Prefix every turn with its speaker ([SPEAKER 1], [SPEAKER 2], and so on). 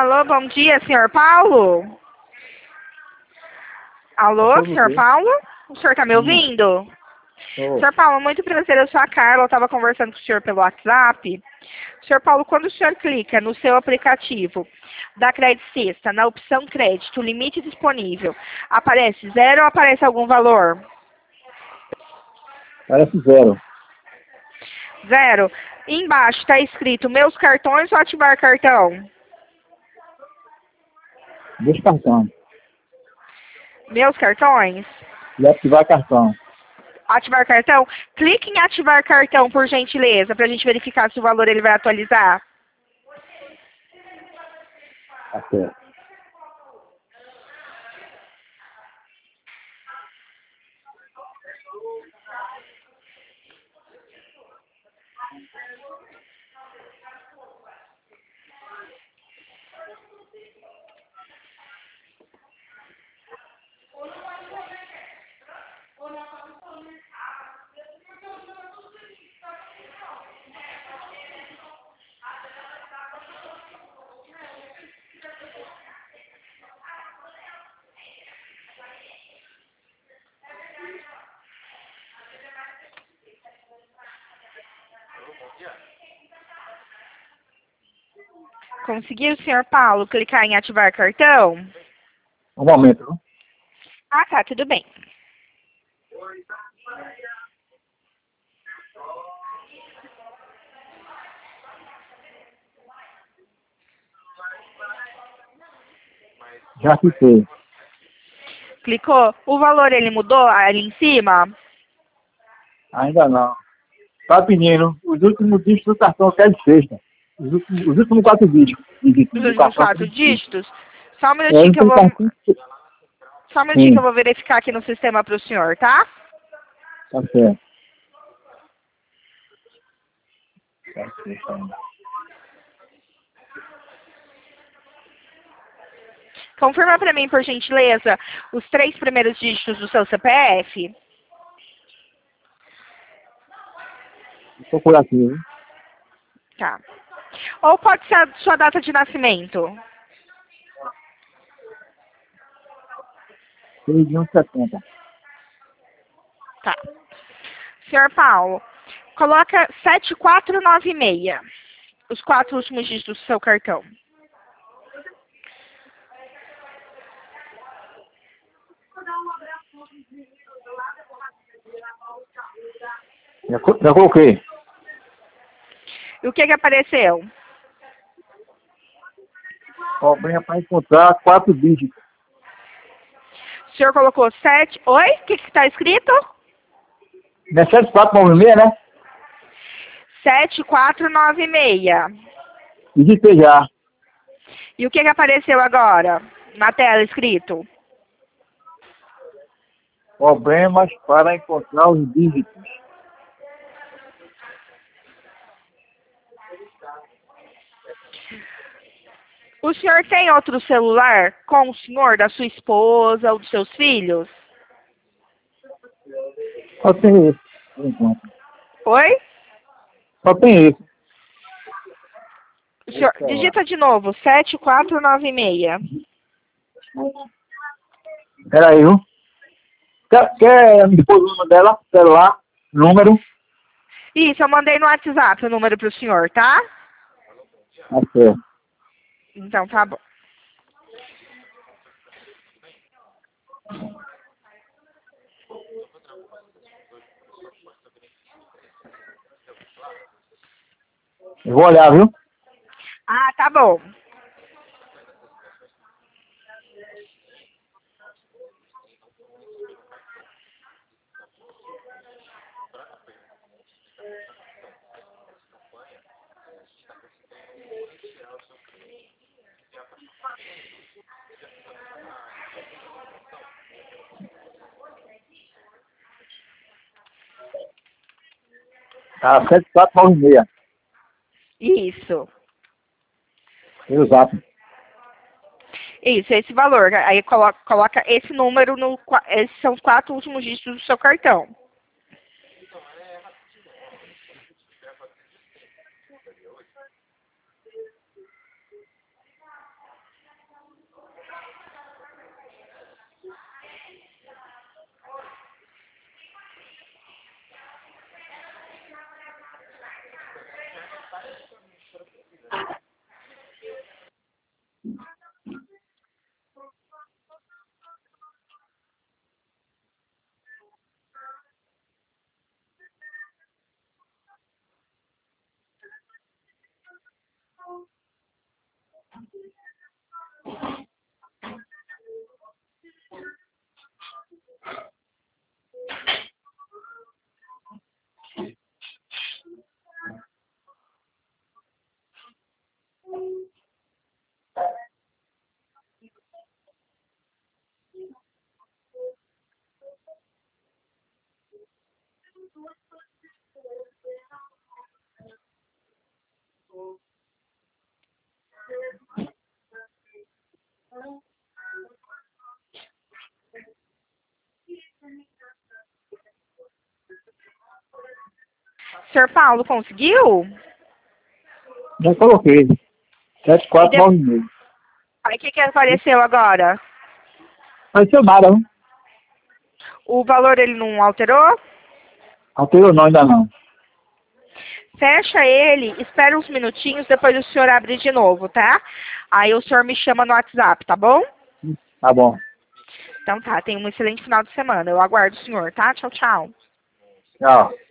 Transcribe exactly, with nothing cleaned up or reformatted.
[SPEAKER 1] Alô, bom dia, senhor Paulo? Alô,
[SPEAKER 2] Passou
[SPEAKER 1] senhor
[SPEAKER 2] você?
[SPEAKER 1] Paulo? O senhor tá me
[SPEAKER 2] Hum.
[SPEAKER 1] ouvindo?
[SPEAKER 2] Oh,
[SPEAKER 1] Senhor Paulo, muito prazer, eu sou a Carla, eu estava conversando com o senhor pelo WhatsApp. Senhor Paulo, quando o senhor clica no seu aplicativo da Crédito Sexta, na opção crédito, limite disponível, aparece zero ou aparece algum valor?
[SPEAKER 2] parece zero.
[SPEAKER 1] Zero. E embaixo está escrito meus cartões ou ativar cartão?
[SPEAKER 2] Dois cartões.
[SPEAKER 1] Meus cartões?
[SPEAKER 2] E ativar cartão.
[SPEAKER 1] Ativar cartão? Clique em ativar cartão, por gentileza, para a gente verificar se o valor ele vai atualizar.
[SPEAKER 2] Tá certo.
[SPEAKER 1] Conseguiu, senhor Paulo, clicar em ativar cartão?
[SPEAKER 2] Um momento, viu?
[SPEAKER 1] Ah, tá, tudo bem.
[SPEAKER 2] Já fiquei.
[SPEAKER 1] Clicou? O valor ele mudou ali em cima?
[SPEAKER 2] Ainda não. Tá pedindo os últimos dígitos do cartão que é de sexta. Os últimos, os últimos quatro dígitos, dígitos
[SPEAKER 1] Os
[SPEAKER 2] do
[SPEAKER 1] últimos
[SPEAKER 2] cartão que é
[SPEAKER 1] quatro
[SPEAKER 2] de sexta.
[SPEAKER 1] dígitos? Só um
[SPEAKER 2] É,
[SPEAKER 1] minutinho
[SPEAKER 2] não
[SPEAKER 1] que eu
[SPEAKER 2] tem
[SPEAKER 1] vou.
[SPEAKER 2] cartão.
[SPEAKER 1] Só um minutinho que eu
[SPEAKER 2] Sim,
[SPEAKER 1] vou verificar aqui no sistema para o senhor, tá?
[SPEAKER 2] tá certo. É de sexta ainda.
[SPEAKER 1] Confirma para mim, por gentileza, os três primeiros dígitos do seu C P F.
[SPEAKER 2] Tô por aqui, viu?
[SPEAKER 1] Tá. Ou pode ser a sua data de nascimento.
[SPEAKER 2] seis de um de setenta.
[SPEAKER 1] Tá. Senhor Paulo, coloca sete quatro nove seis. Os quatro últimos dígitos do seu cartão.
[SPEAKER 2] Já, co- já coloquei.
[SPEAKER 1] E o que que apareceu?
[SPEAKER 2] Problema para encontrar quatro dígitos.
[SPEAKER 1] O senhor colocou sete. Oi? O que que está escrito?
[SPEAKER 2] Não é sete quatro nove seis, né?
[SPEAKER 1] sete quatro nove seis.
[SPEAKER 2] Digitei já.
[SPEAKER 1] E o que que apareceu agora? Na tela escrito.
[SPEAKER 2] Problemas para encontrar os dígitos.
[SPEAKER 1] O senhor tem outro celular com o senhor, da sua esposa ou dos seus filhos?
[SPEAKER 2] Só tem esse, por enquanto.
[SPEAKER 1] Oi?
[SPEAKER 2] Só tem esse.
[SPEAKER 1] O senhor,
[SPEAKER 2] Esse celular.
[SPEAKER 1] digita de novo, sete quatro nove seis.
[SPEAKER 2] Peraí, viu? Quer, quer me pôr o número dela? Celular? Número?
[SPEAKER 1] Isso, eu mandei no WhatsApp o número pro senhor, tá?
[SPEAKER 2] Tá certo.
[SPEAKER 1] Então tá bom.
[SPEAKER 2] Eu vou olhar, viu?
[SPEAKER 1] Ah, tá bom.
[SPEAKER 2] Tá, sete quatro nove seis.
[SPEAKER 1] Isso.
[SPEAKER 2] Meu zap.
[SPEAKER 1] Isso, esse valor. Aí coloca, coloca esse número no. qua- Esses são os quatro últimos dígitos do seu cartão. Senhor Paulo, conseguiu?
[SPEAKER 2] Já coloquei. sete quatro nove meio.
[SPEAKER 1] Aí o que, que apareceu agora?
[SPEAKER 2] Não vai ser nada, não.
[SPEAKER 1] O valor ele não alterou?
[SPEAKER 2] Alterou não, ainda não.
[SPEAKER 1] Fecha ele, espera uns minutinhos, depois o senhor abre de novo, tá? Aí o senhor me chama no WhatsApp, tá bom?
[SPEAKER 2] Tá bom.
[SPEAKER 1] Então tá, tenha um excelente final de semana. Eu aguardo o senhor, tá? Tchau, tchau.
[SPEAKER 2] Tchau.